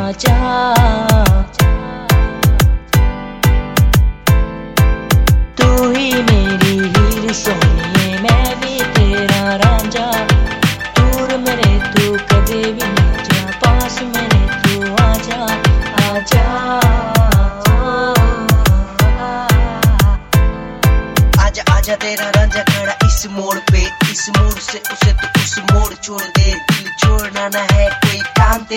आजा। तू ही मेरी हीर सोनिए, मैं भी तेरा रांझा। दूर मेरे तू कदे भी ना जा, पास मेरे तू आजा आजा। आजा आजा तेरा रांझा खड़ा इस मोड़ पे, इस मोड़ से उसे तो उस मोड़ छोड़ दे। दिल छोड़ना ना है कोई काम तेरा।